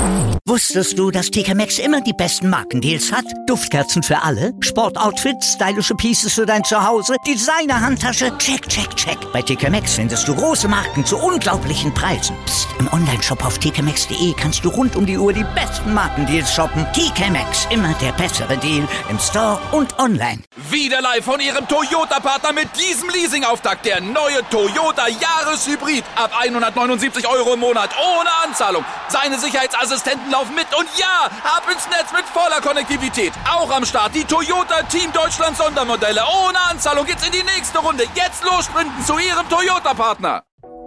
Wusstest du, dass TK Maxx immer die besten Markendeals hat? Duftkerzen für alle, Sportoutfits, stylische Pieces für dein Zuhause, Designer-Handtasche, check, check, check. Bei TK Maxx findest du große Marken zu unglaublichen Preisen. Psst. Im Onlineshop auf tkmaxx.de kannst du rund um die Uhr die besten Markendeals shoppen. TK Maxx, immer der bessere Deal im Store und online. Wieder live von Ihrem Toyota-Partner mit diesem Leasing-Auftakt. Der neue Toyota Jahreshybrid. Ab 179 € im Monat. Ohne Anzahlung. Seine Sicherheitsassistenten laufen mit. Und ja, ab ins Netz mit voller Konnektivität. Auch am Start die Toyota Team Deutschland Sondermodelle. Ohne Anzahlung geht's in die nächste Runde. Jetzt los sprinten zu Ihrem Toyota-Partner.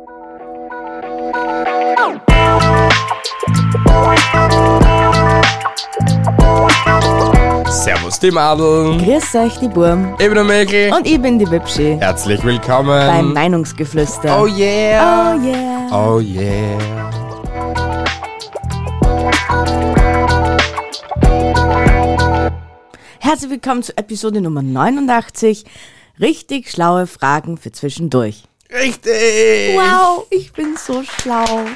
Servus die Madeln. Grüß euch die Burm. Ich bin der Mäkel. Und ich bin die Wipschi. Herzlich willkommen Beim Meinungsgeflüster. Oh yeah. Oh yeah. Oh yeah. Herzlich willkommen zu Episode Nummer 89. Richtig schlaue Fragen für zwischendurch. Richtig. Wow, ich bin so schlau.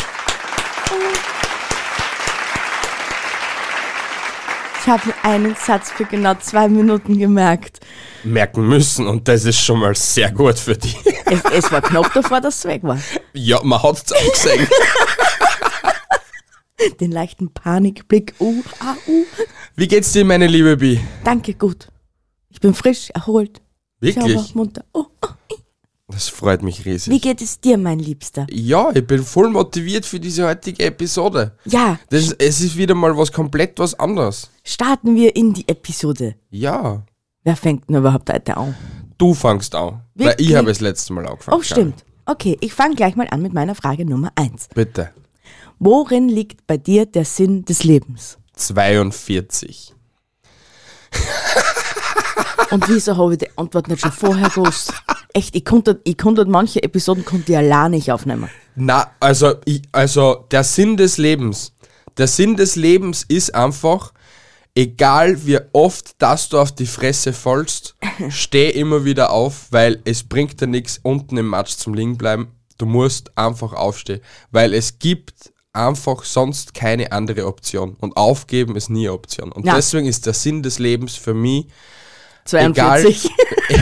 Ich habe mir einen Satz für genau 2 Minuten gemerkt. Merken müssen und das ist schon mal sehr gut für dich. Es war knapp davor, dass es weg war. Ja, man hat es auch gesehen. Den leichten Panikblick. Wie geht's dir, meine liebe Bi? Danke, gut. Ich bin frisch, erholt. Wirklich? Sauber, munter. Das freut mich riesig. Wie geht es dir, mein Liebster? Ja, ich bin voll motiviert für diese heutige Episode. Ja, Es ist wieder mal komplett was anderes. starten wir in die Episode. Ja, Wer fängt denn überhaupt heute an? du fangst an. Weil Wirklich? ich habe das letzte Mal angefangen. Oh, stimmt. Okay, ich fange gleich mal an mit meiner Frage Nummer 1. Bitte. Worin liegt bei dir der Sinn des Lebens? 42. Und wieso habe ich die Antwort nicht schon vorher gewusst? Echt, ich konnte manche Episoden konnte ich allein nicht aufnehmen. Na, also der Sinn des Lebens. Der Sinn des Lebens ist einfach, egal wie oft dass du auf die Fresse fällst, steh immer wieder auf, weil es bringt dir nichts unten im Matsch zum liegen bleiben. Du musst einfach aufstehen, weil es gibt einfach sonst keine andere Option. Und aufgeben ist nie eine Option. Und Ja. deswegen ist der Sinn des Lebens für mich, 42.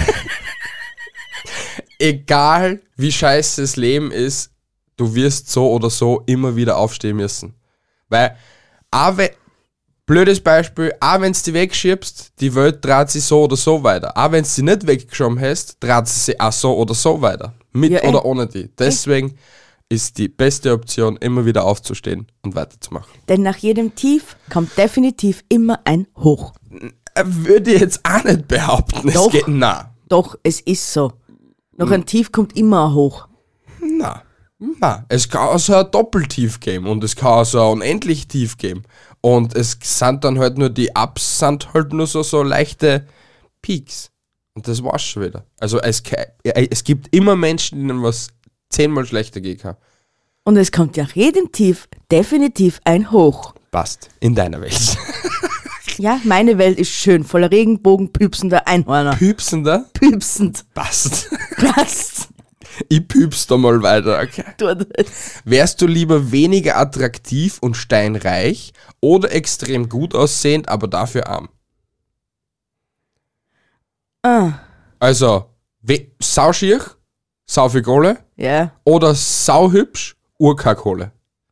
egal wie scheiße das Leben ist, du wirst so oder so immer wieder aufstehen müssen. Weil, blödes Beispiel, auch wenn du die wegschiebst, die Welt dreht sich so oder so weiter. Auch wenn du sie nicht weggeschoben hast, dreht sie sich auch so oder so weiter. Mit Ja, oder ohne die. Deswegen ist die beste Option, immer wieder aufzustehen und weiterzumachen. Denn nach jedem Tief kommt definitiv immer ein Hoch. Würde ich jetzt auch nicht behaupten. Doch. Es geht, na. Doch, es ist so. Nach einem Tief kommt immer ein Hoch. Na, es kann auch so ein Doppeltief geben und es kann auch so ein unendlich Tief geben. Und es sind dann halt nur die Ups, sind halt nur so leichte Peaks. Und das war's schon wieder. Also es gibt immer Menschen, denen was 10-mal schlechter gehen kann. Und es kommt nach jedem Tief definitiv ein Hoch. Passt. In deiner Welt. Ja, meine Welt ist schön, voller Regenbogen, püpsender Einhörner. Püpsender? Püpsend. Passt. Passt. Ich püps da mal weiter, okay? Tu das. Wärst du lieber weniger attraktiv und steinreich oder extrem gut aussehend, aber dafür arm? Also, sauschier, sau viel Kohle Ja. oder sauhübsch, keine Kohle?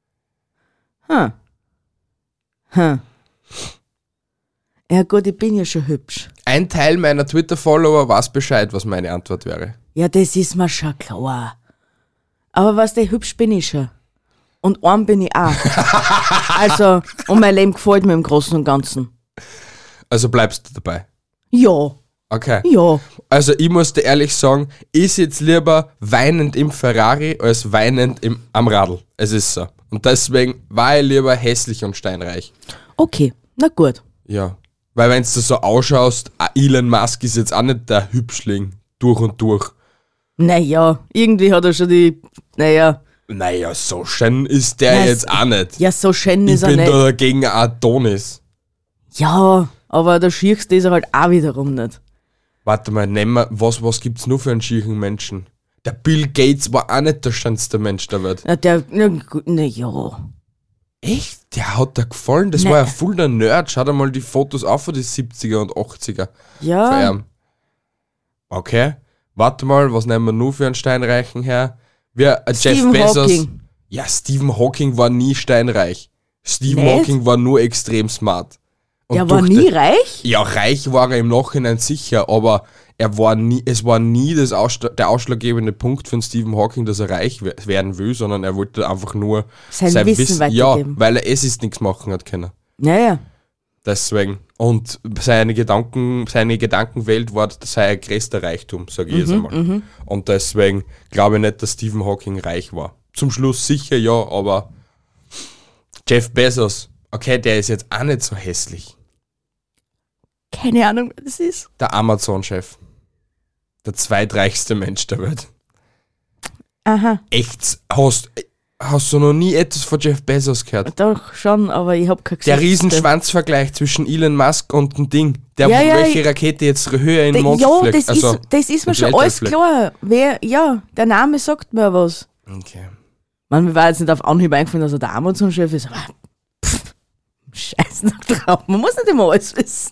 Ja gut, ich bin ja schon hübsch. Ein Teil meiner Twitter-Follower weiß Bescheid, was meine Antwort wäre. Ja, das ist mir schon klar. Aber was der hübsch bin ich schon. Und arm bin ich auch. Also, und mein Leben gefällt mir im Großen und Ganzen. Also bleibst du dabei. Ja, Okay. ja. Also ich muss dir ehrlich sagen, ich sitze lieber weinend im Ferrari als weinend am Radl. Es ist so. Und deswegen war ich lieber hässlich und steinreich. Okay, na gut. Ja. Weil wenn du so ausschaust, Elon Musk ist jetzt auch nicht der Hübschling durch und durch. Naja, irgendwie hat er schon die... Naja, So schön ist der Was? jetzt auch nicht. ja, so schön Ich ist er bin nicht. da dagegen Adonis. Ja, aber der Schiechste ist er halt auch wiederum nicht. Warte mal, nehmen wir, was gibt's nur für einen schiechen Menschen? Der Bill Gates war auch nicht der schönste Mensch der Welt. Na, der... Na ja. Echt? Der hat dir gefallen? Das Nein. war ja voll der Nerd. Schau dir mal die Fotos auf von die 70er und 80er. Ja. Von ihm. Okay. Warte mal, was nehmen wir nur für einen Steinreichen her? Jeff Stephen Bezos. Hawking. Ja, Stephen Hawking war nie steinreich. Stephen Nicht? Hawking war nur extrem smart. Und Der war durch nie den- reich? Ja, reich war er im Nachhinein sicher, aber es war nie der ausschlaggebende Punkt von Stephen Hawking, dass er reich werden will, sondern er wollte einfach nur Sein Wissen weitergeben. Ja, weil er ist nichts machen hat können. Naja. Deswegen. Und seine Gedankenwelt war sein größter Reichtum, sage ich jetzt einmal. Und deswegen glaube ich nicht, dass Stephen Hawking reich war. Zum Schluss sicher ja, aber Jeff Bezos, okay, der ist jetzt auch nicht so hässlich. Keine Ahnung, wer das ist. Der Amazon-Chef. Der zweitreichste Mensch der Welt. Aha. Echt? Hast du noch nie etwas von Jeff Bezos gehört? Doch, schon, aber ich hab kein Der Gesicht. Riesenschwanzvergleich zwischen Elon Musk und dem Ding. Der, Ja, ja, welche Rakete jetzt höher in den Mond Ja, fliegt. das ist mir ins schon alles Weltall klar. Der Name sagt mir was. fliegt. Okay. Mir war jetzt nicht auf Anhieb eingefallen, dass er der Amazon-Chef ist, aber scheiß noch drauf. Man muss nicht immer alles wissen.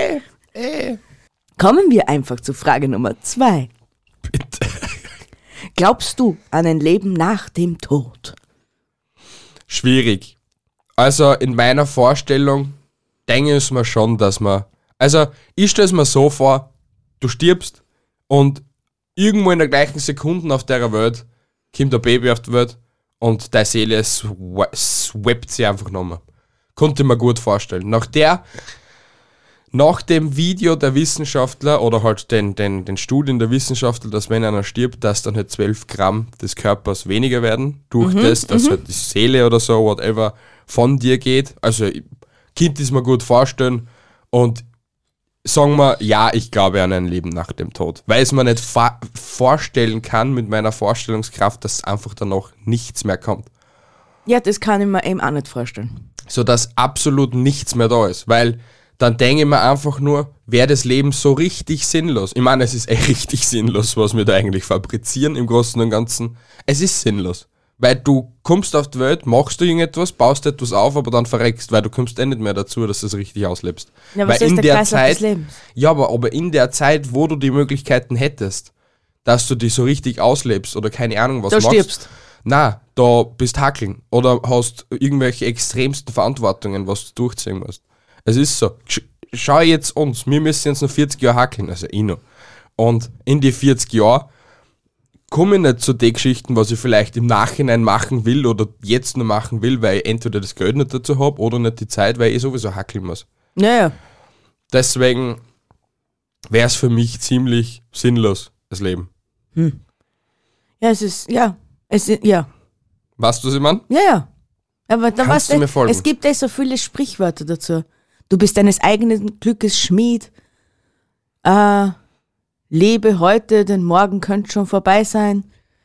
Kommen wir einfach zu Frage Nummer 2. Bitte. Glaubst du an ein Leben nach dem Tod? Schwierig. Also in meiner Vorstellung denke ich mir schon, dass man... Also ich stelle es mir so vor, du stirbst und irgendwo in der gleichen Sekunde auf der Welt kommt ein Baby auf die Welt und deine Seele swappt sie einfach nochmal. Konnte ich mir gut vorstellen. Nach dem Video der Wissenschaftler oder halt den Studien der Wissenschaftler, dass wenn einer stirbt, dass dann halt 12 Gramm des Körpers weniger werden, durch dass halt die Seele oder so, whatever, von dir geht. Also, Kind ist mir gut vorstellen und sagen wir, ja, ich glaube an ein Leben nach dem Tod. Weil es mir nicht vorstellen kann mit meiner Vorstellungskraft, dass einfach danach nichts mehr kommt. Ja, das kann ich mir eben auch nicht vorstellen. So dass absolut nichts mehr da ist, weil dann denke ich mir einfach nur, wäre das Leben so richtig sinnlos. Ich meine, es ist richtig sinnlos, was wir da eigentlich fabrizieren im Großen und Ganzen. Es ist sinnlos, weil du kommst auf die Welt, machst du irgendetwas, baust etwas auf, aber dann verreckst, weil du kommst nicht mehr dazu, dass du es richtig auslebst. Ja, aber weil so ist der Kreislauf des Lebens. Ja, aber in der Zeit, wo du die Möglichkeiten hättest, dass du die so richtig auslebst oder keine Ahnung was Da machst. stirbst. Na, da bist hackeln oder hast irgendwelche extremsten Verantwortungen, was du durchziehen musst. Es ist so. Schau jetzt uns, wir müssen jetzt noch 40 Jahre hackeln, also ich noch. Und in die 40 Jahre komme ich nicht zu den Geschichten, was ich vielleicht im Nachhinein machen will oder jetzt noch machen will, weil ich entweder das Geld nicht dazu habe oder nicht die Zeit, weil ich sowieso hackeln muss. Naja. Deswegen wäre es für mich ziemlich sinnlos, das Leben. Ja, es ist, ja. Weißt du, was ich meine? Ja. Aber da Kannst du mir folgen? Es gibt ja so viele Sprichwörter dazu. Du bist deines eigenen Glückes Schmied. Lebe heute, denn morgen könnte schon vorbei sein.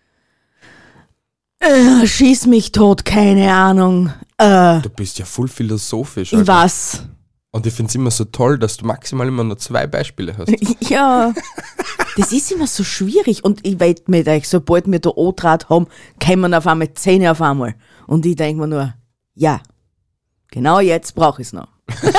Schieß mich tot, keine Ahnung. Du bist ja voll philosophisch. Alter. Was? Und ich finde es immer so toll, dass du maximal immer nur 2 Beispiele hast. Ja, das ist immer so schwierig. Und ich weiß mir, sobald wir da O-Draht haben, kommen auf einmal 10 auf einmal. Und ich denke mir nur, ja, genau jetzt brauche ich es noch.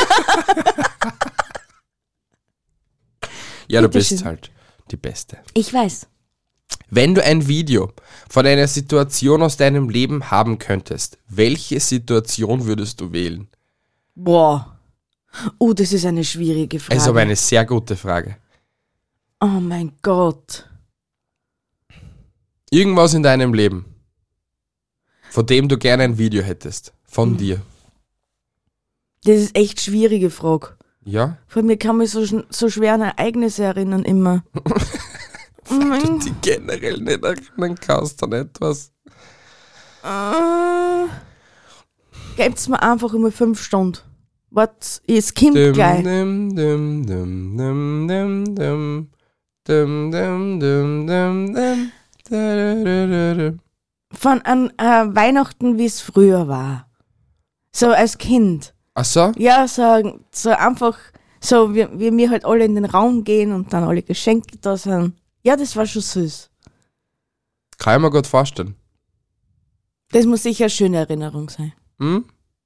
Ja, du Bitteschön. bist halt die Beste. Ich weiß. Wenn du ein Video von einer Situation aus deinem Leben haben könntest, welche Situation würdest du wählen? Boah. Das ist eine schwierige Frage. Das ist aber eine sehr gute Frage. Oh mein Gott. Irgendwas in deinem Leben, von dem du gerne ein Video hättest. Von dir. Das ist echt schwierige Frage. Ja? Von mir kann mich so schwer an Ereignisse erinnern immer. Weil du die generell nicht erinnern kannst an etwas. Gebt's mir einfach immer 5 Stunden. Was? Es kommt gleich. Dum, dum, dum, dum, dum, dum. Dum, dum, dum, dum, dum. Da, da, da, da. Von an Weihnachten, wie es früher war. So als Kind. Ach so? Ja, so einfach, so wie wir halt alle in den Raum gehen und dann alle Geschenke da sind. Ja, das war schon süß. Kann ich mir gut vorstellen. Das muss sicher eine schöne Erinnerung sein. Hm?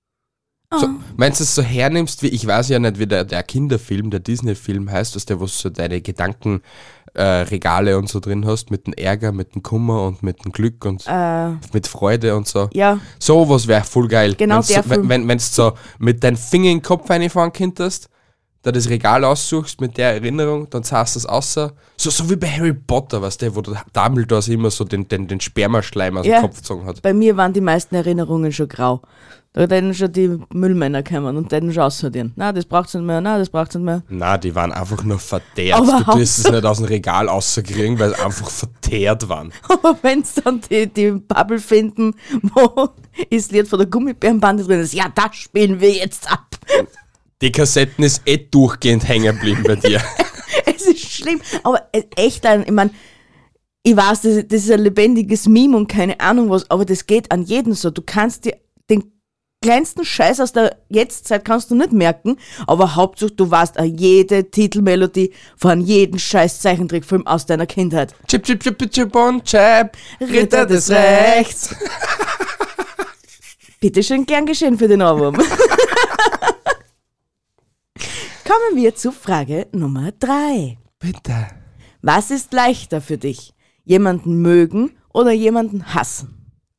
So, meinst du es so hernimmst, wie, ich weiß ja nicht, wie der Kinderfilm, der Disney-Film heißt, dass der, wo du so deine Gedankenregale Regale und so drin hast, mit dem Ärger, mit dem Kummer und mit dem Glück und mit Freude und so. Ja. So was wäre voll geil. Genau, wenn's der so, Film. wenn du so mit deinem Finger in den Kopf reinfahren könntest, da das Regal aussuchst mit der Erinnerung, dann zahlst du es außer. So wie bei Harry Potter, weißt du, wo der Dumbledore sich immer so den Spermaschleim aus dem Kopf gezogen hat. Bei mir waren die meisten Erinnerungen schon grau. Da hätten schon die Müllmänner kommen und hätten schon aussortieren. Na, das braucht's nicht mehr, na, das braucht's nicht mehr. Na, die waren einfach nur verteert. Aber Du tust es nicht aus dem Regal rauskriegen, weil sie einfach verteert waren. Aber wenn sie dann die Bubble finden, wo ist das Lied von der Gummibärenbande drin ist, ja, das spielen wir jetzt ab. Die Kassetten ist durchgehend hängen geblieben bei dir. Es ist schlimm, aber echt, ich meine, ich weiß, das ist ein lebendiges Meme und keine Ahnung was, aber das geht an jeden so. Du kannst dir den kleinsten Scheiß aus der Jetztzeit kannst du nicht merken, aber Hauptsache du weißt jede Titelmelodie von jedem scheiß Zeichentrickfilm aus deiner Kindheit. Chip, chip, chip, chip und chap, Ritter des Rechts. Bitte schön, gern geschehen für den Ohrwurm. Kommen wir zu Frage Nummer 3. Bitte. Was ist leichter für dich? Jemanden mögen oder jemanden hassen?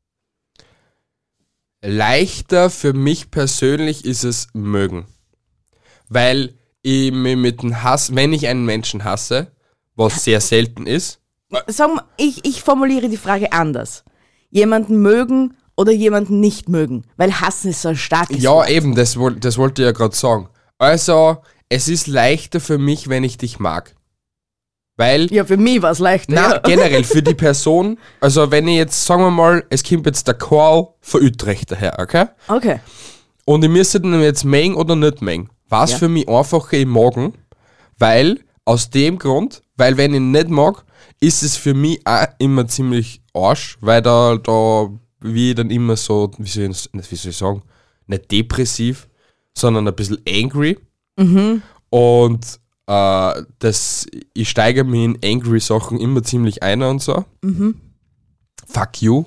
Leichter für mich persönlich ist es mögen. Weil ich mir mit dem Hass, wenn ich einen Menschen hasse, was sehr selten ist. Sagen wir, ich formuliere die Frage anders. Jemanden mögen oder jemanden nicht mögen? Weil hassen ist so ein starkes Ja, Wort. eben, das wollte ich ja gerade sagen. Also, es ist leichter für mich, wenn ich dich mag. Weil, Ja, für mich war es leichter. na, Ja. generell für die Person, also wenn ich jetzt, sagen wir mal, es kommt jetzt der Karl von Utrecht daher, okay? Okay. Und ich müsste den jetzt mengen oder nicht mengen. Was Ja. für mich einfacher im Magen, weil, aus dem Grund, weil wenn ich ihn nicht mag, ist es für mich auch immer ziemlich Arsch, weil da wie ich dann immer so, wie soll ich sagen, nicht depressiv, sondern ein bisschen angry. Und ich steigere mich in angry Sachen immer ziemlich ein und so. Fuck you.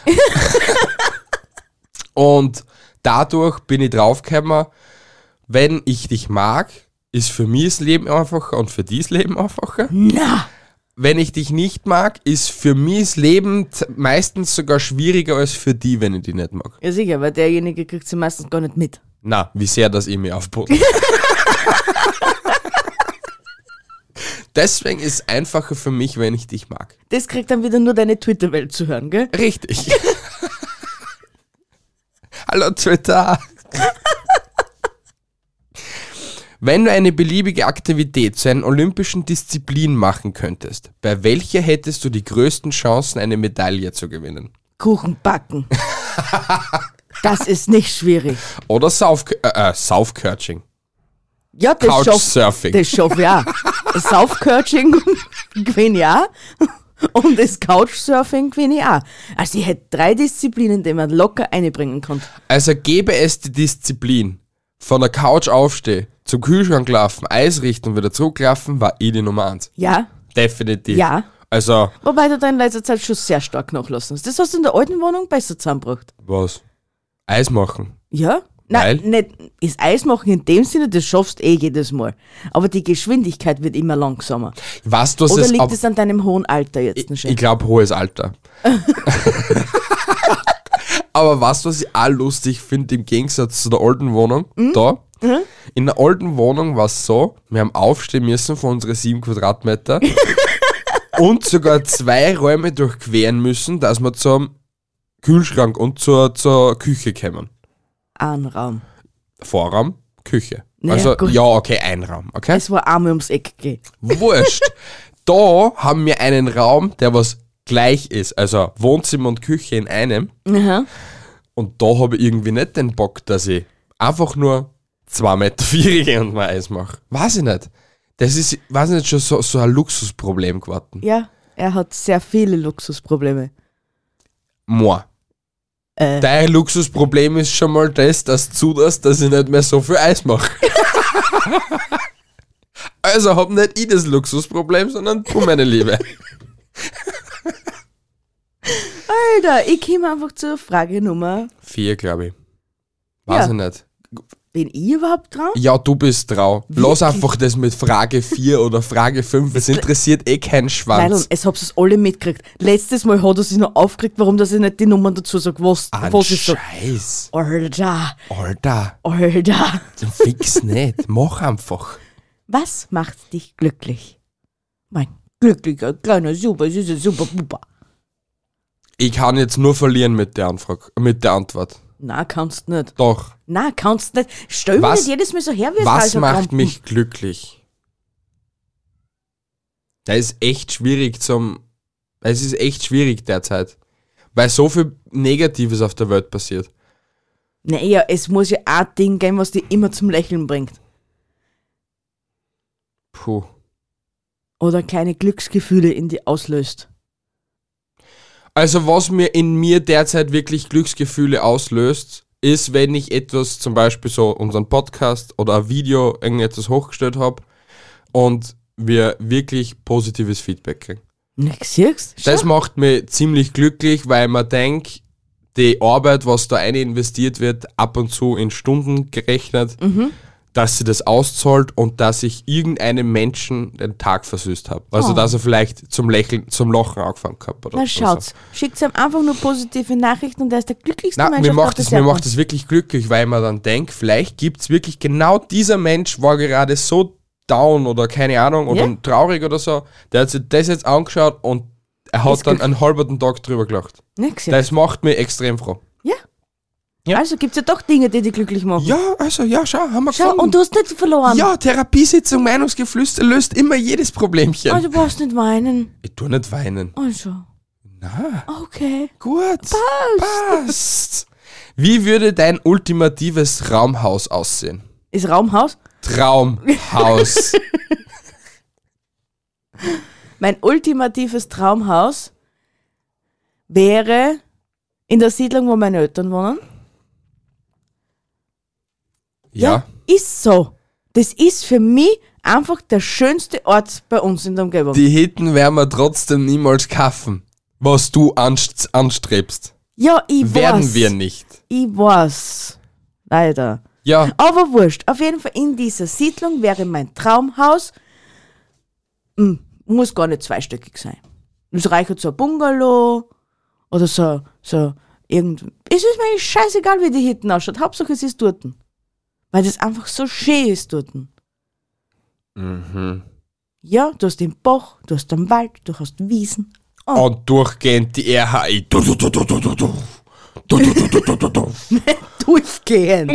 Und dadurch bin ich draufgekommen, wenn ich dich mag, ist für mich das Leben einfacher und für dich das Leben einfacher. Na, Wenn ich dich nicht mag, ist für mich das Leben meistens sogar schwieriger als für die, wenn ich dich nicht mag. ja sicher, weil derjenige kriegt sie meistens gar nicht mit. Na, wie sehr das ich mich aufboten. Deswegen ist es einfacher für mich, wenn ich dich mag. Das kriegt dann wieder nur deine Twitter-Welt zu hören, gell? Richtig. Hallo Twitter. Wenn du eine beliebige Aktivität zu einer olympischen Disziplin machen könntest, bei welcher hättest du die größten Chancen, eine Medaille zu gewinnen? Kuchen backen. Das ist nicht schwierig. Oder Saufcoaching. Ja, das Couchsurfing. Das schaffe ich auch. Das Saufcoaching gewinne ich auch. Und das Couchsurfing gewinne ich auch. Also ich hätte 3 Disziplinen, die man locker einbringen kann. Also gäbe es die Disziplin, von der Couch aufstehen, zum Kühlschrank laufen, Eis richten und wieder zurücklaufen, war ich die Nummer 1. Ja, Definitiv. ja. Also, Wobei du da in letzter Zeit schon sehr stark nachlassen hast. Das hast du in der alten Wohnung besser zusammengebracht. was? Eis machen. Ja? Weil? Nein, nicht das Eismachen in dem Sinne, das schaffst eh jedes Mal. Aber die Geschwindigkeit wird immer langsamer. Was du Oder es liegt es an deinem hohen Alter jetzt schon? Ich glaube, hohes Alter. Aber was ich auch lustig finde, im Gegensatz zu der alten Wohnung, da, in der alten Wohnung war es so, wir haben aufstehen müssen von unseren 7 Quadratmeter und sogar 2 Räume durchqueren müssen, dass wir zum Kühlschrank und zur Küche kommen. Ein Raum. Vorraum, Küche. Naja, Also, gut. ja, okay, ein Raum, okay? Es war einmal ums Eck gehen. Wurscht. Da haben wir einen Raum, der was gleich ist. Also Wohnzimmer und Küche in einem. Aha. Und da habe ich irgendwie nicht den Bock, dass ich einfach nur 2,4 Meter gehe und mal Eis mache. Weiß ich nicht. Das ist, weiß ich nicht, schon so ein Luxusproblem geworden. Ja, er hat sehr viele Luxusprobleme. Moi. Dein Luxusproblem ist schon mal das, dass du zulässt, dass ich nicht mehr so viel Eis mache. Also hab nicht ich das Luxusproblem, sondern du, meine Liebe. Alter, ich komme einfach zur Frage Nummer. 4, glaube ich. Weiß Ja. ich nicht. Bin ich überhaupt dran? Ja, du bist trau. Lass einfach das mit Frage 4 oder Frage 5. Es interessiert eh keinen Nein, Schwanz. und es habt es alle mitgekriegt. Letztes Mal hat er sich noch aufgeregt, warum dass ich nicht die Nummern dazu sage, was ich sage. Scheiß. Alter, Alter, Alter. fix nicht. Mach einfach. Was macht dich glücklich? Mein glücklicher, kleiner, super, süßer, super, Pupa. Ich kann jetzt nur verlieren mit der Anfrage, mit der Antwort. Na, kannst nicht. Doch. Na, kannst nicht. Stell mir nicht jedes Mal so her wie ein Was falscher macht Krampen. mich glücklich? Es ist echt schwierig derzeit. Weil so viel Negatives auf der Welt passiert. Naja, es muss ja ein Ding geben, was dich immer zum Lächeln bringt. Puh. Oder kleine Glücksgefühle in die auslöst. Also was mir in mir derzeit wirklich Glücksgefühle auslöst, ist, wenn ich etwas, zum Beispiel so unseren Podcast oder ein Video, irgendetwas hochgestellt habe und wir wirklich positives Feedback kriegen. Na, siehst du? Das macht mich ziemlich glücklich, weil man denkt, die Arbeit, was da eine investiert wird, ab und zu in Stunden gerechnet, dass sie das auszahlt und dass ich irgendeinem Menschen den Tag versüßt habe. Also dass er vielleicht zum Lachen angefangen hat. Oder Na schaut's, schickt ihm einfach nur positive Nachrichten und er ist der glücklichste Nein, Mensch mir auf macht der das, mir Erde. macht das wirklich glücklich, weil man dann denkt, vielleicht gibt es wirklich genau dieser Mensch war gerade so down oder keine Ahnung oder Ja. traurig oder so, der hat sich das jetzt angeschaut und er hat Ist dann glücklich. einen halben Tag drüber gelacht. Na, siehst du? Das macht mich extrem froh. Ja. Ja. Also gibt's ja doch Dinge, die dich glücklich machen. Ja, also ja, schau, haben wir Schau, gefunden. und du hast nicht verloren. Ja, Therapiesitzung, Meinungsgeflüster löst immer jedes Problemchen. Also du brauchst nicht weinen. Ich tu nicht weinen. Also, Na, okay. gut. Passt. Wie würde dein ultimatives Traumhaus aussehen? Ist Raumhaus? Traumhaus. Mein ultimatives Traumhaus wäre in der Siedlung, wo meine Eltern wohnen. Ja. Ist so. Das ist für mich einfach der schönste Ort bei uns in der Umgebung. Die Hitten werden wir trotzdem niemals kaufen, was du anstrebst. Ja, ich weiß. Werden wir nicht. Ich weiß. Leider. Ja, Aber wurscht. Auf jeden Fall in dieser Siedlung wäre mein Traumhaus. Muss gar nicht zweistöckig sein. Es reicht so ein Bungalow oder so irgend. Es ist mir eigentlich scheißegal, wie die Hütten ausschaut. Hauptsache es ist dort. Weil das einfach so schön ist dort. Ja, du hast den Bach, du hast den Wald, du hast Wiesen. und durchgehend die RHI. Durchgehen.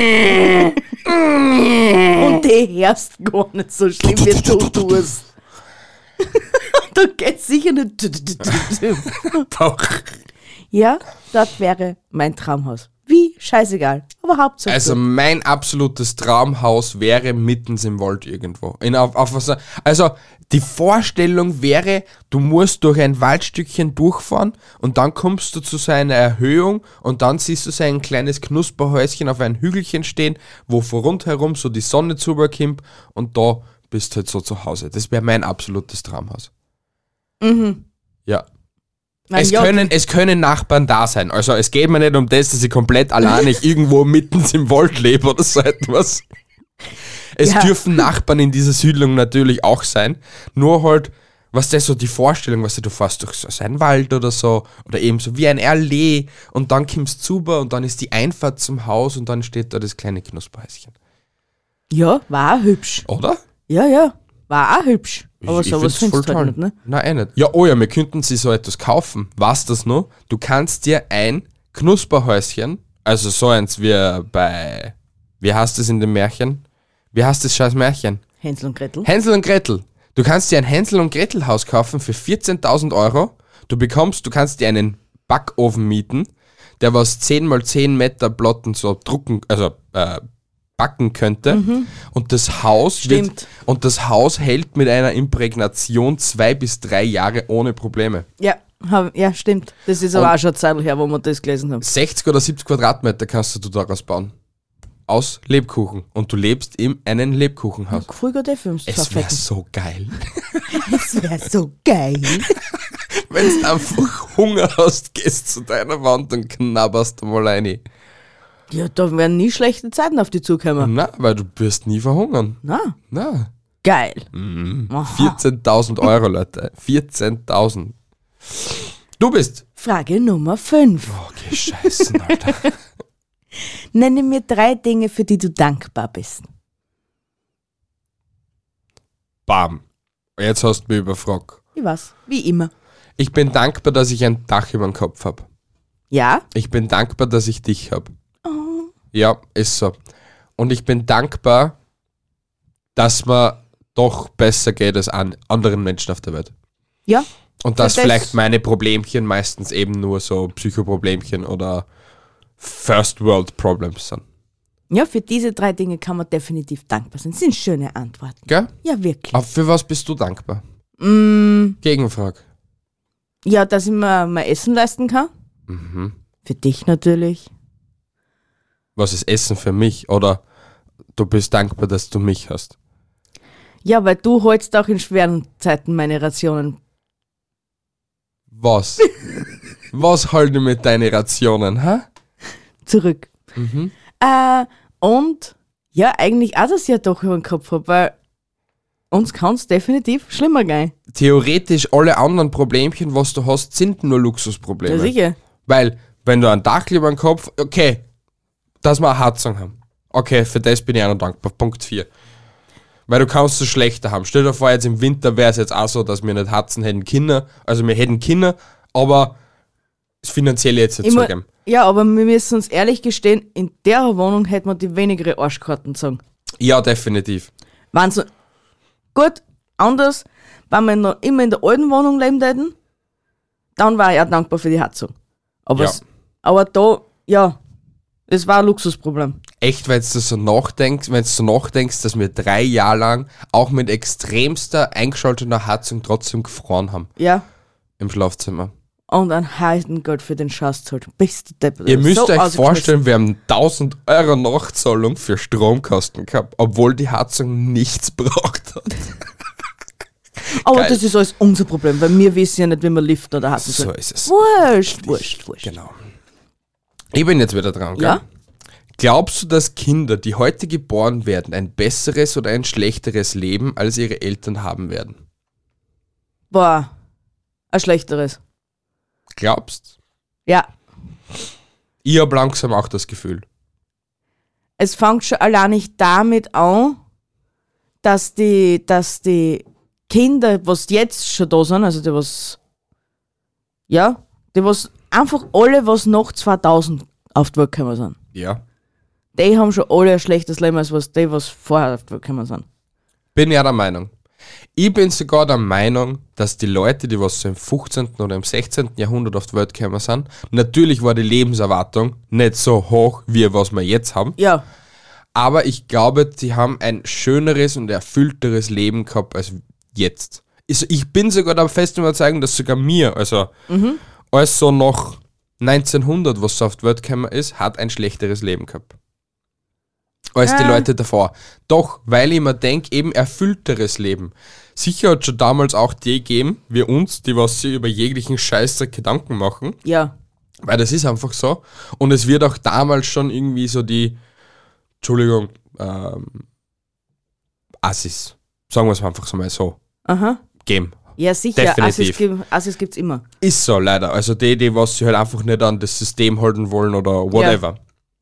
Und die hörst gar nicht so schlimm, wie du tust. Da geht's sicher nicht. Doch. Ja, das wäre mein Traumhaus. Wie? Scheißegal. Aber Hauptsache. Also mein absolutes Traumhaus wäre mitten im Wald irgendwo. Also die Vorstellung wäre, du musst durch ein Waldstückchen durchfahren und dann kommst du zu so einer Erhöhung und dann siehst du so ein kleines Knusperhäuschen auf einem Hügelchen stehen, wo von rundherum so die Sonne zuberkommt und da bist du halt so zu Hause. Das wäre mein absolutes Traumhaus. Ja. Mein Gott. Es können Nachbarn da sein. Also es geht mir nicht um das, dass ich komplett alleinig irgendwo mitten im Wald lebe oder so etwas. Es Ja. dürfen Nachbarn in dieser Siedlung natürlich auch sein. Nur halt, was das so die Vorstellung, was du fährst durch so einen Wald oder so, oder eben so wie ein Allee und dann kommst du rüber und dann ist die Einfahrt zum Haus und dann steht da das kleine Knusperhäuschen. Ja, war auch hübsch. Oder? Ja. War auch hübsch. Aber Ich sowas find's findest du halt nicht, ne? Nein, nicht. Ja, oh ja, wir könnten sie so etwas kaufen. Was das noch? Du kannst dir ein Knusperhäuschen, also so eins wie bei, wie heißt das in dem Märchen? Wie heißt das scheiß Märchen? Hänsel und Gretel. Hänsel und Gretel. Du kannst dir ein Hänsel und Gretel Haus kaufen für 14.000 €. Du kannst dir einen Backofen mieten, der was 10 mal 10 Meter Platten so backen könnte. Und das Haus Stimmt. das Haus hält mit einer Imprägnation 2 bis 3 Jahre ohne Probleme. Ja, stimmt. Das ist aber auch schon eine Zeit her, wo wir das gelesen haben. 60 oder 70 Quadratmeter kannst du daraus bauen. Aus Lebkuchen. Und du lebst in einem Lebkuchenhaus. Früher die Filme zu Es wäre verfecken. so geil. Das wäre so geil. Wenn du einfach Hunger hast, gehst zu deiner Wand und knabberst mal rein. Ja, da werden nie schlechte Zeiten auf die zukommen. Na, weil du wirst nie verhungern. Na, Na. geil. 14.000 Euro, Leute. 14.000. Du bist. Frage Nummer 5. Okay, scheiße, Alter. Nenne mir 3 Dinge, für die du dankbar bist. Bam. Jetzt hast du mich überfragt. Wie was? Wie immer. Ich bin dankbar, dass ich ein Dach über dem Kopf habe. Ja? Ich bin dankbar, dass ich dich habe. Ja, ist so. Und ich bin dankbar, dass mir doch besser geht als anderen Menschen auf der Welt. Ja? Und dass Das- vielleicht meine Problemchen meistens eben nur so Psychoproblemchen oder First World Problems sind. Ja, für diese 3 Dinge kann man definitiv dankbar sein. Das sind schöne Antworten. Gell? Ja, wirklich. Aber für was bist du dankbar? Gegenfrage. Ja, dass ich mir mein Essen leisten kann. Für dich natürlich. Was ist Essen für mich? Oder du bist dankbar, dass du mich hast? Ja, weil du holst auch in schweren Zeiten meine Rationen. Was? Was halte ich mit deinen Rationen, hä? Zurück. Und ja, eigentlich auch, dass ich ja doch über den Kopf habe, weil uns kann es definitiv schlimmer gehen. Theoretisch alle anderen Problemchen, was du hast, sind nur Luxusprobleme. Ja, sicher. Weil, wenn du ein Dach über den Kopf, okay, dass wir eine Heizung haben. Okay, für das bin ich auch noch dankbar. Punkt 4. Weil du kannst es schlechter haben. Stell dir vor, jetzt im Winter wäre es jetzt auch so, dass wir nicht heizen hätten Kinder. Also wir hätten Kinder, aber das finanziell jetzt nicht so Immer, geben. ja, aber wir müssen uns ehrlich gestehen, in der Wohnung hätten wir die wenigere Arschkarten sagen. Ja, definitiv. Wahnsinn. Gut, anders, wenn wir noch immer in der alten Wohnung leben hätten, dann war ich auch dankbar für die Heizung. Aber, Ja. aber da, ja, das war ein Luxusproblem. Echt, wenn du so nachdenkst, dass wir 3 Jahre lang auch mit extremster eingeschalteter Heizung trotzdem gefroren haben Ja. im Schlafzimmer. Und ein Heidengeld für den Scheiß zahlt. Bist du deppert. Ihr müsst So euch ausgeschmissen. vorstellen, wir haben 1.000 Euro Nachzahlung für Stromkosten gehabt, obwohl die Heizung nichts braucht hat. Aber Geil. das ist alles unser Problem, weil wir wissen ja nicht, wie wir liften oder hassen So sollen. ist es. Wurscht. Genau. Ich bin jetzt wieder dran, gell? Ja? Glaubst du, dass Kinder, die heute geboren werden, ein besseres oder ein schlechteres Leben als ihre Eltern haben werden? Boah, ein schlechteres. Glaubst? Ja. Ich habe langsam auch das Gefühl. Es fängt schon allein nicht damit an, dass die Kinder, was jetzt schon da sind, also die was, ja, die was einfach alle, was nach 2000 auf die Welt gekommen sind, Ja. die haben schon alle ein schlechtes Leben, als was die, was vorher auf die Welt gekommen sind. Bin ja der Meinung. Ich bin sogar der Meinung, dass die Leute, die was so im 15. oder im 16. Jahrhundert auf die Welt gekommen sind, natürlich war die Lebenserwartung nicht so hoch, wie was wir jetzt haben, Ja, aber ich glaube, die haben ein schöneres und erfüllteres Leben gehabt als jetzt. Ich bin sogar der festen Überzeugung, dass sogar mir, also alles so nach 1900, was so auf die Welt gekommen ist, hat ein schlechteres Leben gehabt. Als die Leute davor. Doch, weil ich mir denke, eben erfüllteres Leben. Sicher hat schon damals auch die gegeben, wie uns, die was sich über jeglichen Scheißdreck Gedanken machen, ja, weil das ist einfach so. Und es wird auch damals schon irgendwie so die, Entschuldigung, Assis, sagen wir es einfach so mal so, aha. geben. Ja, sicher, Definitiv. Assis gibt's immer. Ist so, leider. Also die was sich halt einfach nicht an das System halten wollen oder whatever.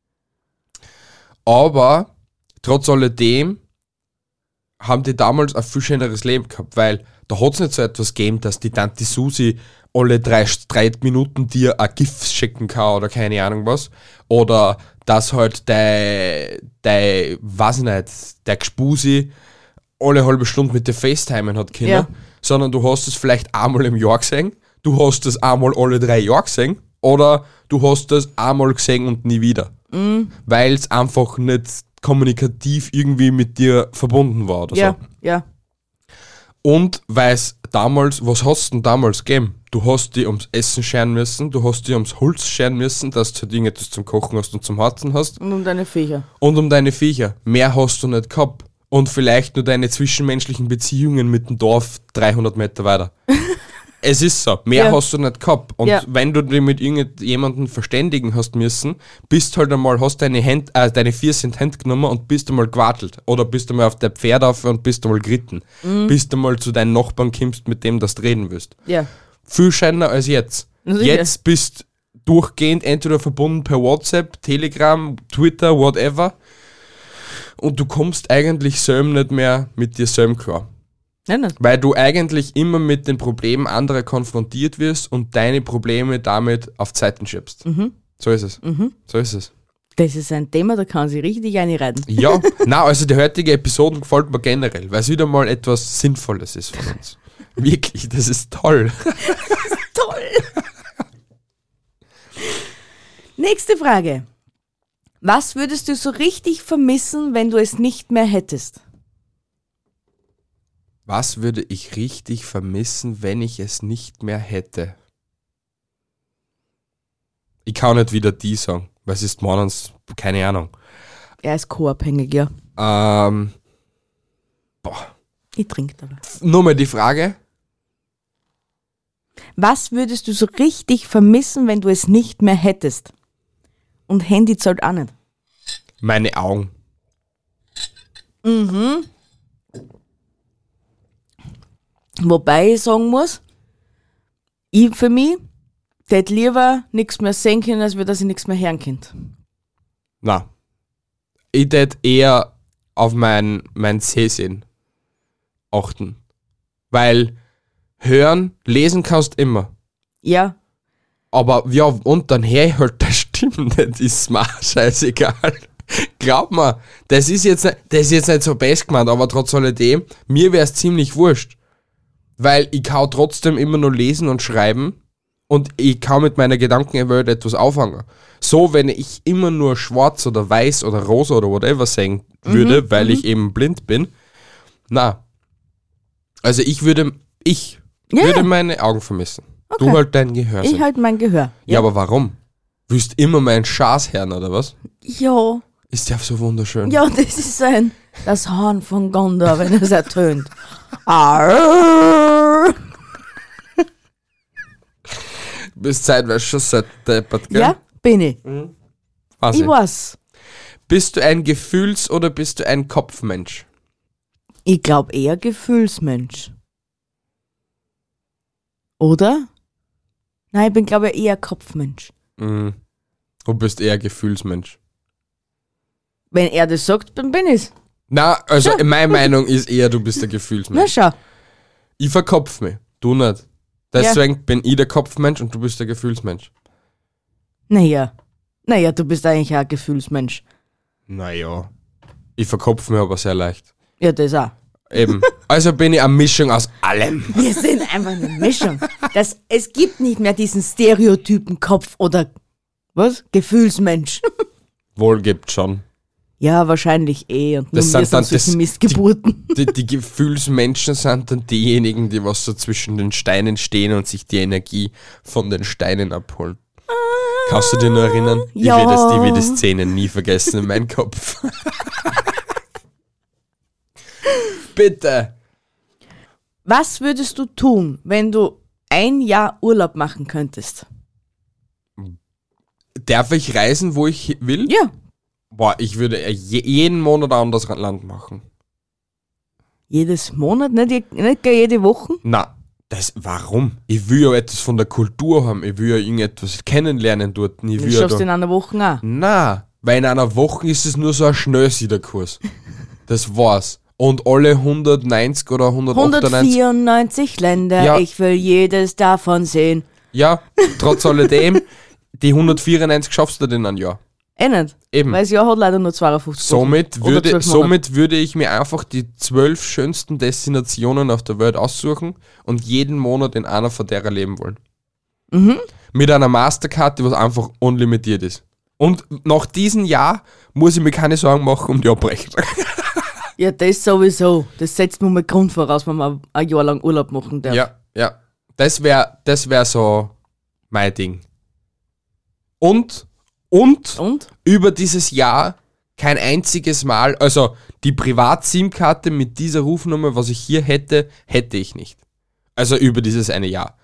Aber trotz alledem haben die damals ein viel schöneres Leben gehabt, weil da hat es nicht so etwas gegeben, dass die Tante Susi alle 3 Minuten dir ein GIF schicken kann oder keine Ahnung was. Oder dass halt weiß ich nicht, der Gspusi alle halbe Stunde mit dir FaceTimen hat können. Ja. Sondern du hast es vielleicht einmal im Jahr gesehen, du hast es einmal alle 3 Jahre gesehen oder du hast es einmal gesehen und nie wieder. Weil es einfach nicht kommunikativ irgendwie mit dir verbunden war oder Ja, so. ja. Und weil es damals, was hast du denn damals gegeben? Du hast dich ums Essen scheren müssen, du hast dich ums Holz scheren müssen, dass du Dinge zum Kochen hast und zum Harzen hast Und um deine Viecher. und um deine Viecher. Mehr hast du nicht gehabt. Und vielleicht nur deine zwischenmenschlichen Beziehungen mit dem Dorf 300 Meter weiter. Es ist so, mehr Ja. hast du nicht gehabt. Und Ja. wenn du dich mit irgendjemandem verständigen hast müssen, bist halt einmal, hast deine Füße in die Hand genommen und bist einmal gewartelt. Oder bist einmal auf der Pferd auf und bist einmal geritten. Bist einmal zu deinen Nachbarn kommst, mit dem du reden willst. Ja. Viel scheiner als jetzt. Na sicher. Jetzt bist durchgehend entweder verbunden per WhatsApp, Telegram, Twitter, whatever. Und du kommst eigentlich selber nicht mehr mit dir selber klar. Nein, nein. Weil du eigentlich immer mit den Problemen anderer konfrontiert wirst und deine Probleme damit auf Zeiten schiebst. So ist es. So ist es. Das ist ein Thema, da kann sich richtig reinreiten. Ja, na, also die heutige Episode gefällt mir generell, weil es wieder mal etwas Sinnvolles ist für uns. Wirklich, das ist toll. Toll! Nächste Frage. Was würdest du so richtig vermissen, wenn du es nicht mehr hättest? Was würde ich richtig vermissen, wenn ich es nicht mehr hätte? Ich kann nicht wieder die sagen, weil es ist morgens, keine Ahnung. Er ist co-abhängig, ja. Ich trinke aber. Nur mal die Frage. Was würdest du so richtig vermissen, wenn du es nicht mehr hättest? Und Handy zahlt auch nicht. Meine Augen. Wobei ich sagen muss, ich für mich tät lieber nichts mehr sehen können, als dass ich nichts mehr hören kann. Na, ich tät eher auf mein Sehsinn achten. Weil hören, lesen kannst immer. Ja, Aber ja, und dann hör ich halt das Stimmen nicht, ist mir auch scheißegal. Glaub mir, das ist jetzt nicht so best gemeint, aber trotz alledem, mir wär's ziemlich wurscht. Weil ich kann trotzdem immer nur lesen und schreiben und ich kann mit meiner Gedankenwelt etwas auffangen. So, wenn ich immer nur schwarz oder weiß oder rosa oder whatever sehen würde, weil ich eben blind bin, na. Also ich würde meine Augen vermissen. Okay. Du halt dein Gehör. ich halt mein Gehör. Ja, aber warum? Willst immer meinen Schaß hören, oder was? Ja, Ist ja so wunderschön. ja, das ist das Horn von Gondor, wenn es ertönt. Arrrrrrr. Bist zeitweise schon seit deppert, gell? Ja, bin ich. Weiß Ich ich. weiß. Bist du ein Gefühls- oder bist du ein Kopfmensch? Ich glaube eher Gefühlsmensch. Oder? Nein, ich bin glaube ich eher Kopfmensch. Mhm. Du bist eher Gefühlsmensch. Wenn er das sagt, dann bin ich's. Na, also meine Meinung ist eher, du bist der Na Gefühlsmensch. schau. Ich verkopf mich, du nicht. Deswegen bin ich der Kopfmensch und du bist der Gefühlsmensch. Naja, du bist eigentlich auch ein Gefühlsmensch. Naja, ich verkopf mich aber sehr leicht. Ja, das auch. Eben. Also bin ich eine Mischung aus allem. Wir sind einfach eine Mischung. Es gibt nicht mehr diesen Stereotypen Kopf oder was? Gefühlsmensch. Wohl gibt schon. Ja, wahrscheinlich eh. Und Das nur wir sind dann sind solche das- Missgeburten. Die Gefühlsmenschen sind dann diejenigen, die was so zwischen den Steinen stehen und sich die Energie von den Steinen abholen. Kannst du dich nur erinnern? Ja. Ich will die Szene nie vergessen in meinem Kopf. Bitte. Was würdest du tun, wenn du ein Jahr Urlaub machen könntest? Darf ich reisen, wo ich will? Ja. Boah, ich würde jeden Monat ein anderes Land machen. Jedes Monat, nicht gar jede Woche? Na, warum? Ich will ja etwas von der Kultur haben. Ich will ja irgendetwas kennenlernen dort. Ich Du will ja schaffst da, in einer Woche auch. na, weil in einer Woche ist es nur so ein Schnellsiederkurs. Das war's. Und alle 190 oder 198. 194 Länder, Ja. ich will jedes davon sehen. Ja, trotz alledem, die 194 schaffst du in einem Jahr. Nicht. Eben. Weil das Jahr hat leider nur 52 Somit Wochen. Oder 12 Monate. würde ich mir einfach die 12 schönsten Destinationen auf der Welt aussuchen und jeden Monat in einer von derer leben wollen. Mit einer Mastercard, die was einfach unlimitiert ist. Und nach diesem Jahr muss ich mir keine Sorgen machen um die Abrechnung. Ja, das sowieso. Das setzt nur mal Grund voraus, wenn man ein Jahr lang Urlaub machen darf. Ja. Das wär so mein Ding. Und über dieses Jahr kein einziges Mal, also die Privat-SIM-Karte mit dieser Rufnummer, was ich hier hätte, hätte ich nicht. Also über dieses eine Jahr.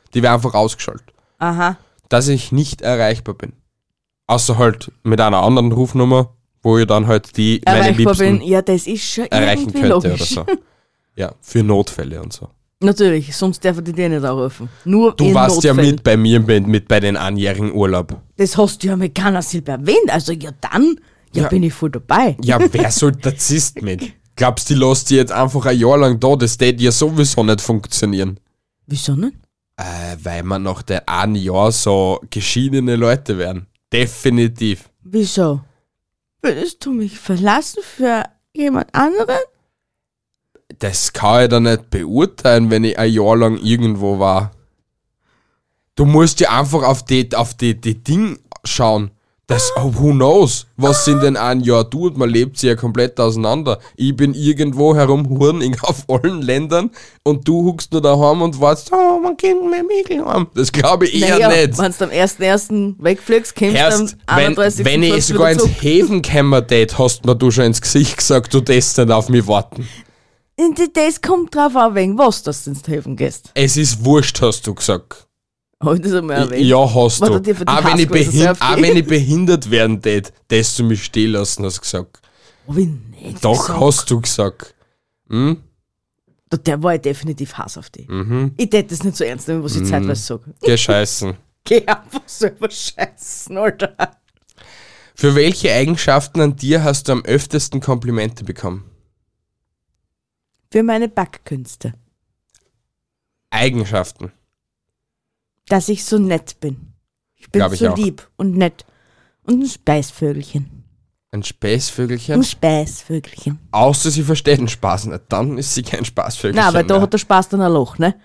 Die wäre einfach ausgeschaltet. Aha. Dass ich nicht erreichbar bin. Außer halt mit einer anderen Rufnummer, wo ich dann halt die meine Erreichbar Liebsten bin, ja, das ist schon erreichen irgendwie könnte logisch. oder so. Ja, für Notfälle und so. Natürlich, sonst darf ich dir nicht anrufen. Nur Du in warst ja Notfällen. mit bei mir mit bei den einjährigen Urlaub. Das hast du ja mit keiner Silbe erwähnt. Also ja dann, Ja. bin ich voll dabei. Ja, wer soll Dazist mit? Glaubst du, die lässt die jetzt einfach ein Jahr lang da? Das würde ja sowieso nicht funktionieren. Wieso nicht? Weil wir nach dem einen Jahr so geschiedene Leute werden. Definitiv. Wieso? Würdest du mich verlassen für jemand anderen? Das kann ich da nicht beurteilen, wenn ich ein Jahr lang irgendwo war. Du musst ja einfach auf die Ding schauen. Das, who knows, was in den ein Jahr tut. Man lebt sich ja komplett auseinander. Ich bin irgendwo herumhuren auf allen Ländern und du huckst nur daheim und wartest, man geht mit Mikl heim. Das glaube ich eher nicht. Wenn du am 1.1. wegfliegst, kommst du Erst, am 31. wenn ich sogar ins Häfen kämmer tät, hast mir du schon ins Gesicht gesagt, du darfst nicht auf mich warten. Das kommt drauf an, wegen was du ins Häfen gehst. Es ist wurscht, hast du gesagt. Hab ich das einmal erwähnt? Ja, hast War du. da dir für die Auch wenn, ich Hassgröße sehr auch viel? wenn ich behindert werden tät, dass du mich stehen lassen, hast du gesagt. Hab ich nicht Doch, gesagt. hast du gesagt. Hm? Der war ich definitiv Hass auf dich. Mhm. Ich tät das nicht so ernst nehmen, was ich zeitweise sage. Gescheißen. Geh einfach selber scheißen, Alter. Für welche Eigenschaften an dir hast du am öftesten Komplimente bekommen? Für meine Backkünste. Eigenschaften. Dass ich so nett bin. Ich bin Glaub ich so auch. lieb und nett. Und ein Speisvögelchen. Ein Späßvögelchen? Ein Speisvögelchen. Außer sie versteht den Spaß nicht. Dann ist sie kein Spaßvögelchen Na, aber da mehr. hat der Spaß dann ein Loch, ne?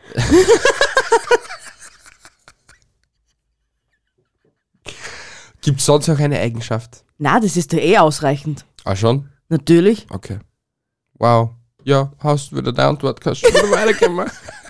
Gibt es sonst noch eine Eigenschaft? Na, das ist doch eh ausreichend. Ah, schon? Natürlich. Okay. Wow. Ja, hast du wieder die Antwort, kannst du wieder weiterkommen.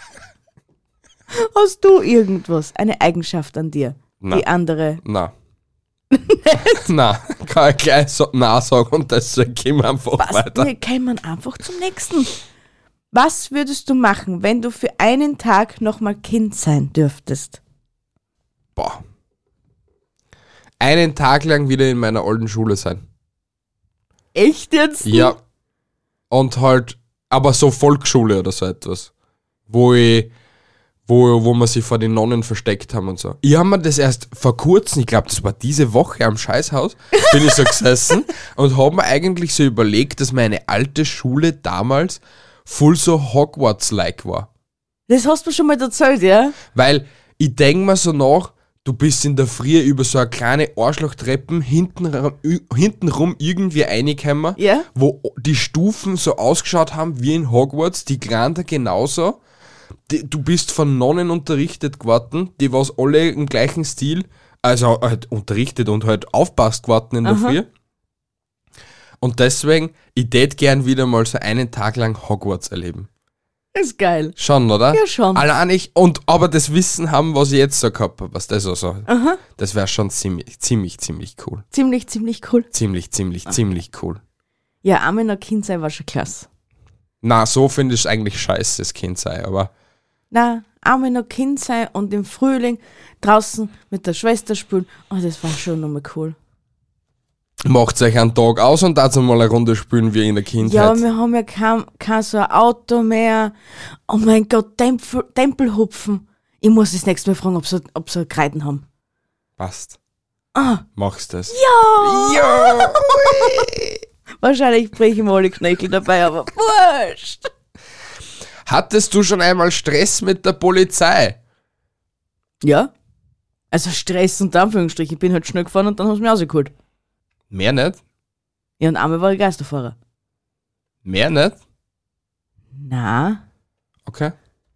Hast du irgendwas, eine Eigenschaft an dir, Nein. die andere... Na. Na, kann ich gleich so na sagen und das gehen wir einfach Was? weiter. Wir kommen einfach zum nächsten. Was würdest du machen, wenn du für einen Tag nochmal Kind sein dürftest? Boah. Einen Tag lang wieder in meiner alten Schule sein. Echt jetzt? Ja. Und halt, aber so Volksschule oder so etwas. Wo wir sich vor den Nonnen versteckt haben und so. Ich habe mir das erst vor kurzem, ich glaube, das war diese Woche am Scheißhaus, bin ich so gesessen und habe mir eigentlich so überlegt, dass meine alte Schule damals voll so Hogwarts-like war. Das hast du mir schon mal erzählt, ja? Weil ich denke mir so nach, du bist in der Früh über so eine kleine Arschlochtreppen hintenrum irgendwie reingekommen, Ja. wo die Stufen so ausgeschaut haben wie in Hogwarts, die Kleiner genauso. Du bist von Nonnen unterrichtet geworden, die was alle im gleichen Stil, also halt unterrichtet und halt aufpasst geworden in der Früh. Und deswegen, ich tät gern wieder mal so einen Tag lang Hogwarts erleben. Ist geil. Schon, oder? Ja, schon. Allein aber das Wissen haben, was ich jetzt so gehabt habe, was das so. Das wäre schon ziemlich cool. Ziemlich cool. Ziemlich cool. Ja, einmal noch Kind sein war schon klasse. Na, so finde ich es eigentlich scheiße, das Kind sei, aber Na, einmal noch Kind sein und im Frühling draußen mit der Schwester spielen. Oh, das war schon nochmal cool. macht euch einen Tag aus und dazu mal eine Runde spielen wie in der Kindheit. Ja, aber wir haben ja kein so ein Auto mehr. Oh mein Gott, Tempelhupfen. Ich muss das nächste Mal fragen, ob sie Kreiden haben. Passt. Ah. Machst das? Ja! Wahrscheinlich brechen wir alle Knöchel dabei, aber wurscht. Hattest du schon einmal Stress mit der Polizei? Ja? Also Stress unter Anführungsstrichen. Ich bin halt schnell gefahren und dann haben sie mich rausgeholt. Mehr nicht? Ja, und einmal war ich Geisterfahrer. Mehr nicht? Na? Okay.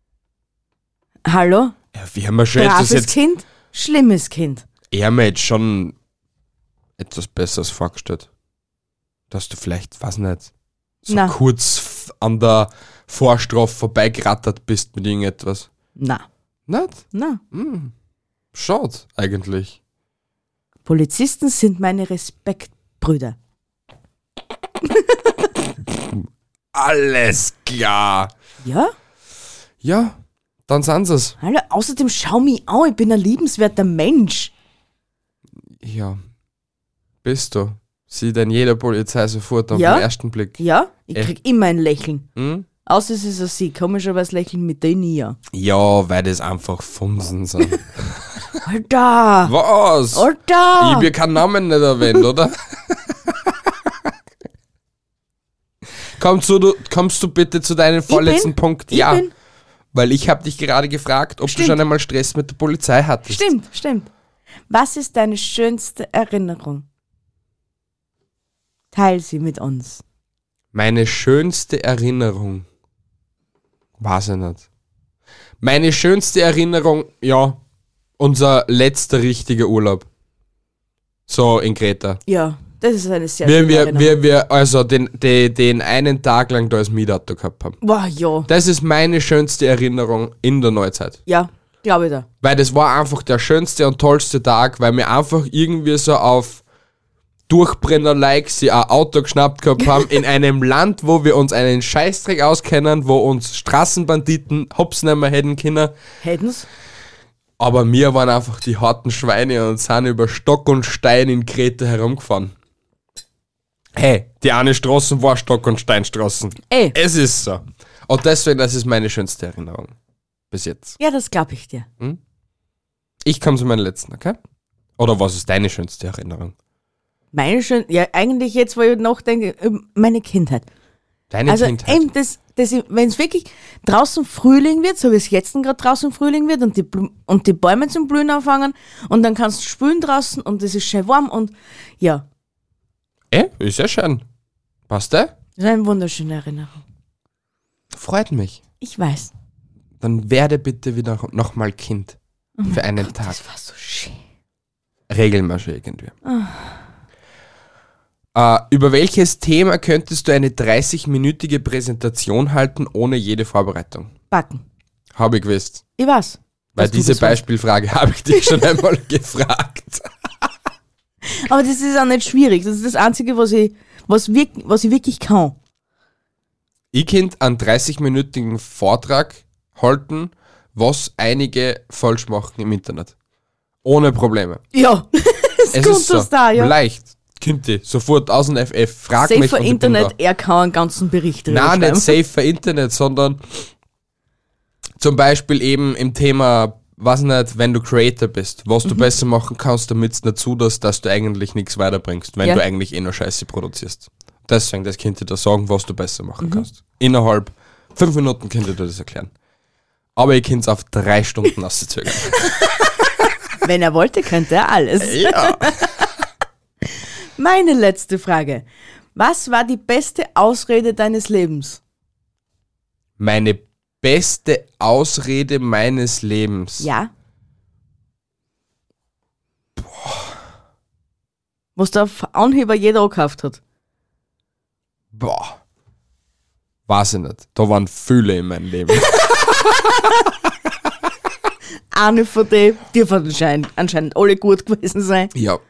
Hallo? Ja, wie haben wir schon etwas Braves jetzt... Kind? Schlimmes Kind. Ich habe mir jetzt schon etwas Besseres vorgestellt. Dass du vielleicht, weiß nicht, so Na. kurz an der Vorstrafe vorbeigerattert bist mit irgendetwas. Na. Nicht? Na. Schade, eigentlich. Polizisten sind meine Respektbrüder. Alles klar. Ja? Ja, dann sind sie es. Alter, außerdem schau mich an, ich bin ein liebenswerter Mensch. Ja, bist du. Sieht dann jeder Polizei sofort auf Ja? den ersten Blick. Ja, ich Echt? krieg immer ein Lächeln. Hm? Außer es ist ein Sie. Komischerweise lächeln mit denen nie an. Ja, weil das einfach Funsen sind. Alter! Was? Ich Alter! habe keinen Namen nicht erwähnt, oder? Kommst du bitte zu deinem vorletzten Punkt? Ich Ja, bin. weil ich habe dich gerade gefragt, ob Stimmt. du schon einmal Stress mit der Polizei hattest. Stimmt. Was ist deine schönste Erinnerung? Teil sie mit uns. Meine schönste Erinnerung. Weiß ich nicht. Meine schönste Erinnerung, ja, unser letzter richtiger Urlaub. So in Kreta. Ja, das ist eine sehr schöne Erinnerung. Wir also den einen Tag lang da als Mietauto gehabt haben. Boah, ja. Das ist meine schönste Erinnerung in der Neuzeit. Ja, glaube ich da. Weil das war einfach der schönste und tollste Tag, weil wir einfach irgendwie so auf Durchbrenner-like sie ein Auto geschnappt gehabt haben in einem Land, wo wir uns einen Scheißdreck auskennen, wo uns Straßenbanditen hops nicht mehr hätten können. Hätten's? Aber wir waren einfach die harten Schweine und sind über Stock und Stein in Kreta herumgefahren. Hey, die eine Straße war Stock- und Steinstraßen. Ey. Es ist so. Und deswegen, das ist meine schönste Erinnerung. Bis jetzt. Ja, das glaube ich dir. Ich komme zu meiner letzten, okay? Oder was ist deine schönste Erinnerung? Meine schön, ja, eigentlich jetzt, wo ich nachdenke, meine Kindheit. Deine Also Kindheit? eben, wenn es wirklich draußen Frühling wird, so wie es jetzt gerade draußen Frühling wird und die Bäume zum Blühen anfangen und dann kannst du spülen draußen und es ist schön warm und ja, Ist ja schön. Passt der? das ist eine wunderschöne Erinnerung. Freut mich. Ich weiß. Dann werde bitte wieder nochmal Kind. Für einen Tag. Das war so schön. Regeln wir schon irgendwie. Über welches Thema könntest du eine 30-minütige Präsentation halten, ohne jede Vorbereitung? Backen. Habe ich gewusst. Ich weiß. Weil dass du diese das weißt. Beispielfrage habe ich dich schon einmal gefragt. Aber das ist auch nicht schwierig. Das ist das Einzige, was ich wirklich kann. Ich könnte einen 30-minütigen Vortrag halten, was einige falsch machen im Internet. Ohne Probleme. Ja, das kommt das da, ja. Leicht. Könnte sofort aus dem FF. Frag mich. Safer und ich bin Internet, da. er kann einen ganzen Bericht drüber Nein, nicht schreiben. safer Internet, sondern zum Beispiel eben im Thema, weiß nicht, wenn du Creator bist, was du besser machen kannst, damit es nicht zulässt, dass du eigentlich nichts weiterbringst, wenn Ja. du eigentlich eh nur Scheiße produzierst. Deswegen, das könnte dir sagen, was du besser machen kannst. Innerhalb 5 Minuten könnte dir das erklären. Aber ich könnte es auf 3 Stunden auszögern. Wenn er wollte, könnte er alles. Ja. Meine letzte Frage. Was war die beste Ausrede deines Lebens? Meine beste Ausrede meines Lebens. Ja. Was der auf Anheber jeder angekauft hat. Boah. Weiß ich nicht. Da waren viele in meinem Leben. Eine von denen dürfen anscheinend alle gut gewesen sein. Ja.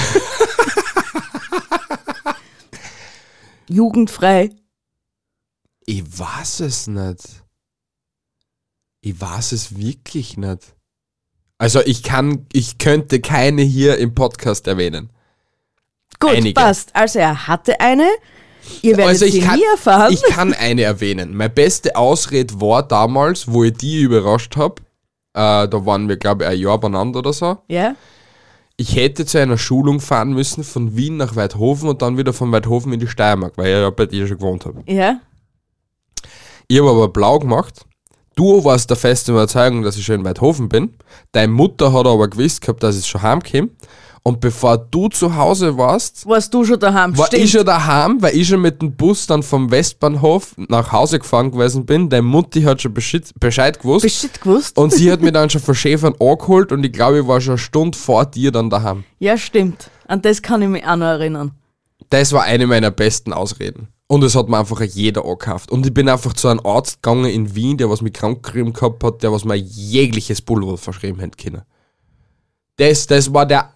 Jugendfrei. Ich weiß es nicht. Ich weiß es wirklich nicht. Also ich könnte keine hier im Podcast erwähnen. Gut, Einige. passt. Also er hatte eine. Ihr werdet Also sie nie erfahren. ich kann eine erwähnen. Meine beste Ausrede war damals, wo ich die überrascht habe. Da waren wir, glaube ich, ein Jahr beieinander oder so. Ja? Ich hätte zu einer Schulung fahren müssen von Wien nach Weidhofen und dann wieder von Weidhofen in die Steiermark, weil ich ja bei dir schon gewohnt habe. Ja? Ich habe aber blau gemacht. Du warst der festen Überzeugung, dass ich schon in Weidhofen bin. Deine Mutter hat aber gewusst gehabt, dass ich schon heimkomme. Und bevor du zu Hause warst, Warst du schon daheim? war Stimmt. ich schon daheim, weil ich schon mit dem Bus dann vom Westbahnhof nach Hause gefahren gewesen bin. Deine Mutti hat schon Bescheid gewusst. Bescheid gewusst? Und sie hat mich dann schon von Schäfern angeholt und ich glaube, ich war schon eine Stunde vor dir dann daheim. Ja, stimmt. An das kann ich mich auch noch erinnern. Das war eine meiner besten Ausreden. Und es hat mir einfach jeder angekauft. Und ich bin einfach zu einem Arzt gegangen in Wien, der was mich krank geschrieben gehabt hat, der was mir jegliches Pulver verschrieben hätte können. Das war der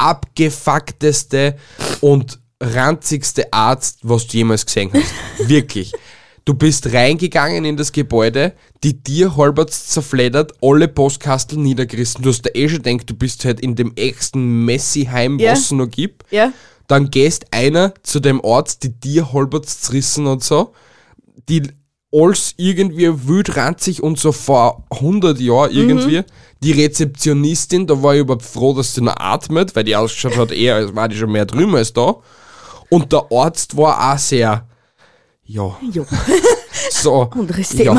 abgefuckteste und ranzigste Arzt, was du jemals gesehen hast. Wirklich. Du bist reingegangen in das Gebäude, die Tier halbert zerfleddert, alle Postkasteln niedergerissen. Du hast da schon gedacht, du bist halt in dem ärgsten Messi-Heim, was es noch gibt. Ja. Dann gehst einer zu dem Ort, die Tier halbert zerrissen und so, die alles irgendwie wild ranzig und so vor 100 Jahren irgendwie. Die Rezeptionistin, da war ich überhaupt froh, dass sie noch atmet, weil die ausgeschaut hat, eher als war die schon mehr drüben als da. Und der Arzt war auch sehr, ja, Jo. so, Anderes Thema.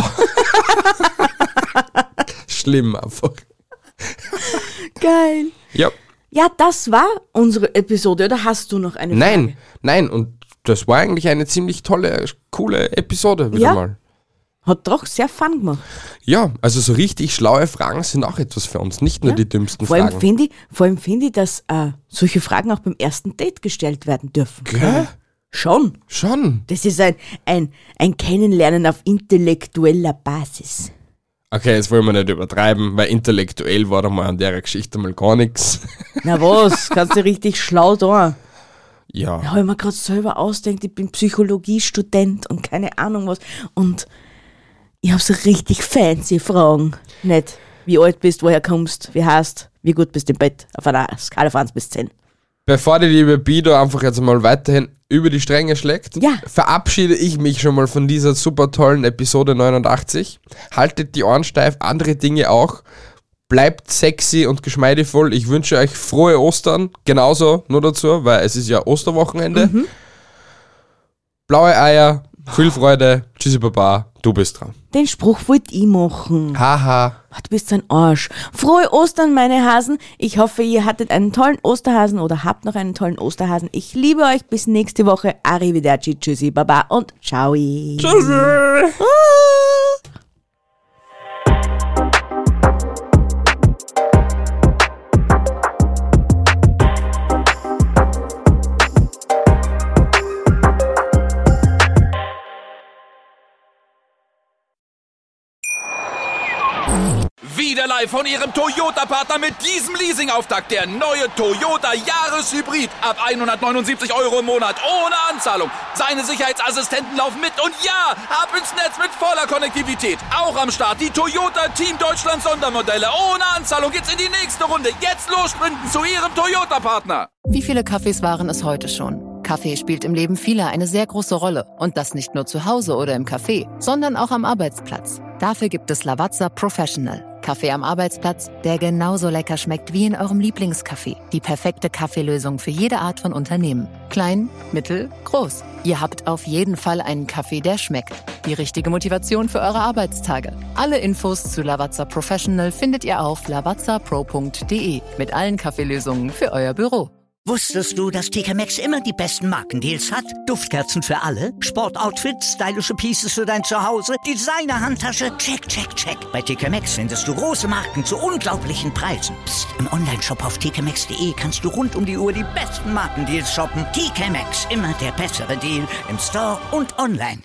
ja. Schlimm einfach. Geil. Ja. Ja, das war unsere Episode. Oder hast du noch eine Frage? Nein, und das war eigentlich eine ziemlich tolle, coole Episode wieder Ja. mal. Hat doch sehr Fun gemacht. Ja, also so richtig schlaue Fragen sind auch etwas für uns, nicht nur die dümmsten Vor allem Fragen. finde ich, dass solche Fragen auch beim ersten Date gestellt werden dürfen. Gell? Schon. Schon. Das ist ein Kennenlernen auf intellektueller Basis. Okay, jetzt wollen wir nicht übertreiben, weil intellektuell war da mal an der Geschichte mal gar nichts. Na was, kannst du richtig schlau da. Ja. Da habe ich mir gerade selber ausdenkt, ich bin Psychologiestudent und keine Ahnung was. Und ich habe so richtig fancy Fragen. Nicht, wie alt bist, woher kommst, wie heißt, wie gut bist du im Bett, auf einer Skala von 1 bis 10. Bevor die liebe Bido einfach jetzt mal weiterhin über die Stränge schlägt, Ja. verabschiede ich mich schon mal von dieser super tollen Episode 89. Haltet die Ohren steif, andere Dinge auch. Bleibt sexy und geschmeidevoll. Ich wünsche euch frohe Ostern, genauso nur dazu, weil es ist ja Osterwochenende. Blaue Eier, viel Freude, tschüssi Baba, du bist dran. Den Spruch wollte ich machen. Haha. Du bist ein Arsch. Frohe Ostern, meine Hasen. Ich hoffe, ihr hattet einen tollen Osterhasen oder habt noch einen tollen Osterhasen. Ich liebe euch. Bis nächste Woche. Arrivederci, tschüssi, baba und ciao. Tschüssi. Wieder live von Ihrem Toyota-Partner mit diesem Leasing-Auftakt. Der neue Toyota Jahreshybrid. Ab 179 € im Monat. Ohne Anzahlung. Seine Sicherheitsassistenten laufen mit. Und ja, ab ins Netz mit voller Konnektivität. Auch am Start die Toyota Team Deutschland Sondermodelle. Ohne Anzahlung geht's in die nächste Runde. Jetzt los sprinten zu Ihrem Toyota-Partner. Wie viele Kaffees waren es heute schon? Kaffee spielt im Leben vieler eine sehr große Rolle. Und das nicht nur zu Hause oder im Café, sondern auch am Arbeitsplatz. Dafür gibt es Lavazza Professional. Kaffee am Arbeitsplatz, der genauso lecker schmeckt wie in eurem Lieblingscafé. Die perfekte Kaffeelösung für jede Art von Unternehmen. Klein, mittel, groß. Ihr habt auf jeden Fall einen Kaffee, der schmeckt. Die richtige Motivation für eure Arbeitstage. Alle Infos zu Lavazza Professional findet ihr auf lavazzapro.de mit allen Kaffeelösungen für euer Büro. Wusstest du, dass TK Maxx immer die besten Markendeals hat? Duftkerzen für alle, Sportoutfits, stylische Pieces für dein Zuhause, Designer-Handtasche, check, check, check. Bei TK Maxx findest du große Marken zu unglaublichen Preisen. Psst. Im Onlineshop auf tkmaxx.de kannst du rund um die Uhr die besten Markendeals shoppen. TK Maxx, immer der bessere Deal im Store und online.